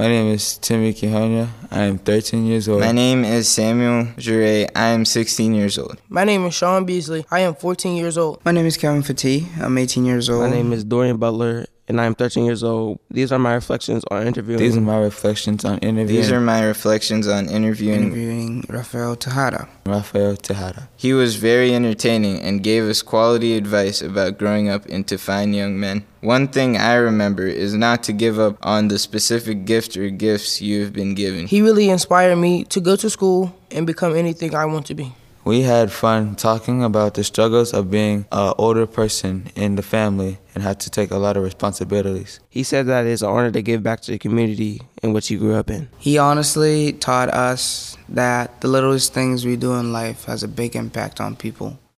My name is Timmy Kihonya. I am 13 years old. My name is Samuel Jure. I am 16 years old. My name is Sean Beasley. I am 14 years old. My name is Kevin Fatih. I'm 18 years old. My name is Dorian Butler, and I am 13 years old. These are my reflections on interviewing. These are my reflections on interviewing. These are my reflections on Interviewing Rafael Tejada. Rafael Tejada. He was very entertaining and gave us quality advice about growing up into fine young men. One thing I remember is not to give up on the specific gift or gifts you have been given. He really inspired me to go to school and become anything I want to be. We had fun talking about the struggles of being an older person in the family and had to take a lot of responsibilities. He said that it is an honor to give back to the community in which he grew up in. He honestly taught us that the littlest things we do in life has a big impact on people.